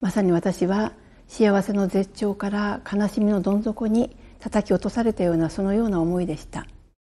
まさに私は幸せの絶頂から悲しみのどん底に叩き落とされたような、そのような思いでした。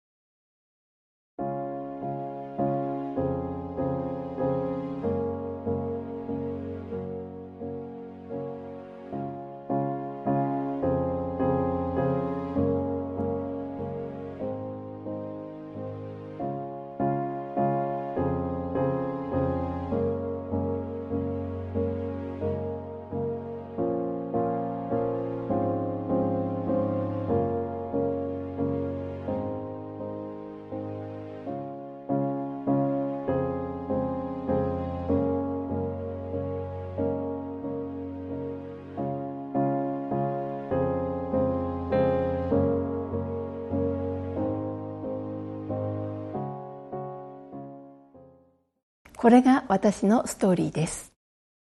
これが私のストーリーです。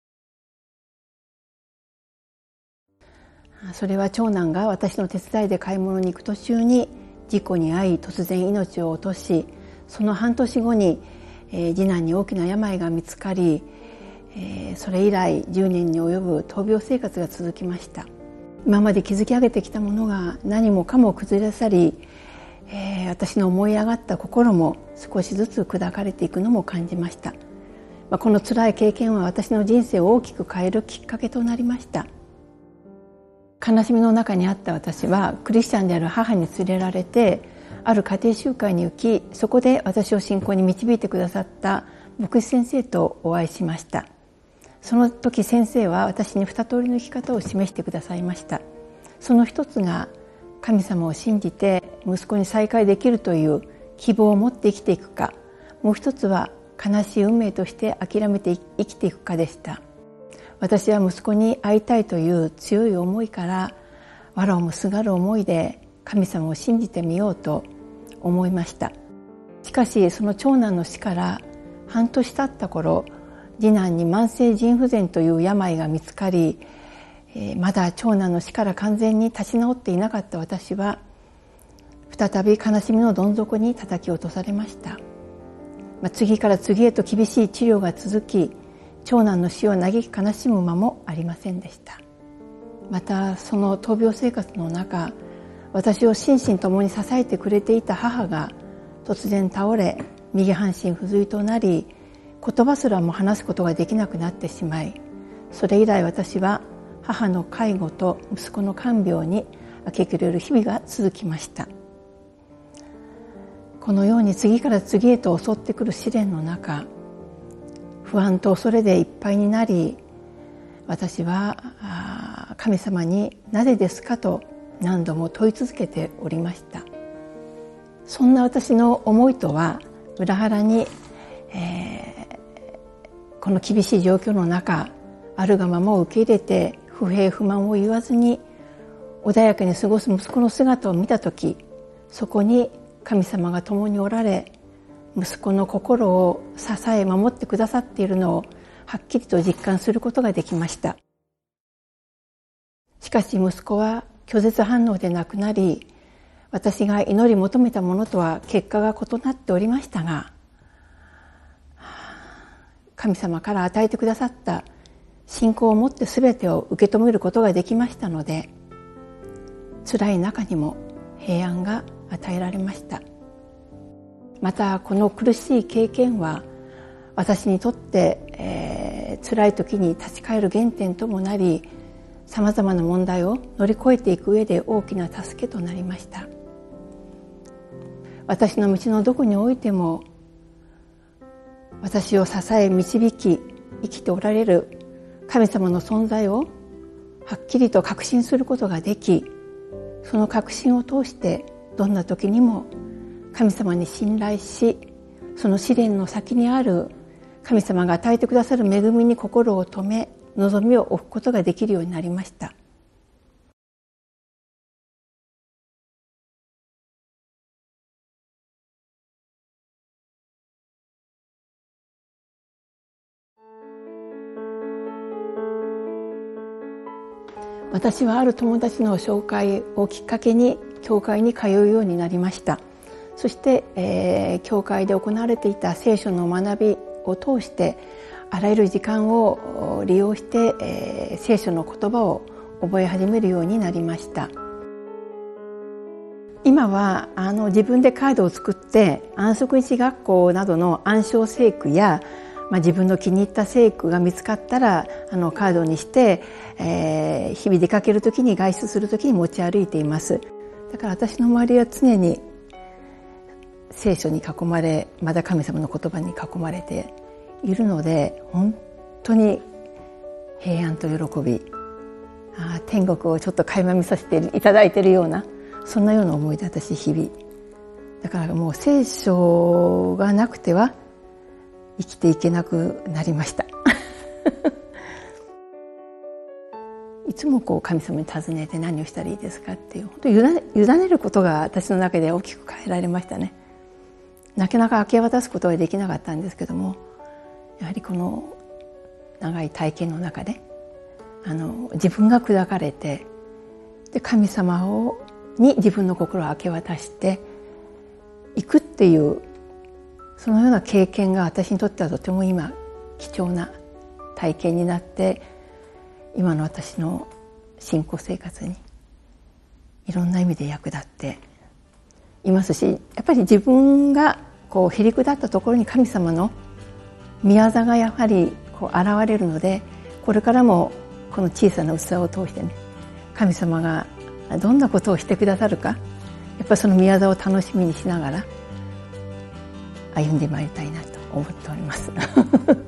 それは長男が私の手伝いで買い物に行く途中に事故に遭い、突然命を落とし、その半年後に次男に大きな病が見つかり、それ以来10年に及ぶ闘病生活が続きました。今まで築き上げてきたものが何もかも崩れ去り、私の思い上がった心も少しずつ砕かれていくのも感じました。この辛い経験は私の人生を大きく変えるきっかけとなりました。悲しみの中にあった私はクリスチャンである母に連れられて、ある家庭集会に行き、そこで私を信仰に導いてくださった牧師先生とお会いしました。その時先生は私に二通りの生き方を示してくださいました。その一つが、神様を信じて息子に再会できるという希望を持って生きていくか、もう一つは悲しい運命として諦めて生きていくかでした。私は息子に会いたいという強い思いから、藁をもすがる思いで神様を信じてみようと思いました。しかしその長男の死から半年経った頃、次男に慢性腎不全という病が見つかり、まだ長男の死から完全に立ち直っていなかった私は、再び悲しみのどん底に叩き落とされました。次から次へと厳しい治療が続き、長男の死を嘆き悲しむ間もありませんでした。またその闘病生活の中、私を心身ともに支えてくれていた母が突然倒れ、右半身不随となり、言葉すらも話すことができなくなってしまい、それ以来私は母の介護と息子の看病に明け暮れる日々が続きました。このように次から次へと襲ってくる試練の中、不安と恐れでいっぱいになり、私は神様になぜですかと何度も問い続けておりました。そんな私の思いとは裏腹に、この厳しい状況の中、あるがままを受け入れて不平不満を言わずに穏やかに過ごす息子の姿を見たとき、そこに神様が共におられ、息子の心を支え守ってくださっているのをはっきりと実感することができました。しかし息子は拒絶反応で亡くなり、私が祈り求めたものとは結果が異なっておりましたが、神様から与えてくださった信仰を持って全てを受け止めることができましたので、辛い中にも平安が与えられました。またこの苦しい経験は私にとって、辛い時に立ち返る原点ともなり、さまざまな問題を乗り越えていく上で大きな助けとなりました。私の道のどこにおいても私を支え導き生きておられる神様の存在をはっきりと確信することができ、その確信を通してどんな時にも神様に信頼し、その試練の先にある神様が与えてくださる恵みに心を留め、望みを置くことができるようになりました。私はある友達の紹介をきっかけに教会に通うようになりました。そして、教会で行われていた聖書の学びを通して、 あらゆる時間を利用して、聖書の言葉を覚え始めるようになりました。今は自分でカードを作って安息日学校などの暗唱聖句や、自分の気に入った聖句が見つかったらカードにして、日々出かける時に外出する時に持ち歩いています。だから私の周りは常に聖書に囲まれ、まだ神様の言葉に囲まれているので、本当に平安と喜び、天国をちょっと垣間見させていただいているような、そんなような思いで私日々、だからもう聖書がなくては生きていけなくなりましたいつも神様に尋ねて何をしたらいいですかっていう、本当に委ねることが私の中で大きく変えられましたね。なかなか明け渡すことはできなかったんですけども、やはりこの長い体験の中で自分が砕かれて、で神様に自分の心を明け渡していくっていう、そのような経験が私にとってはとても今貴重な体験になって、今の私の信仰生活にいろんな意味で役立っていますし、やっぱり自分がへりくだったところに神様の御業がやはり現れるので、これからもこの小さな器を通してね、神様がどんなことをしてくださるか、やっぱりその御業を楽しみにしながら歩んでまいりたいなと思っております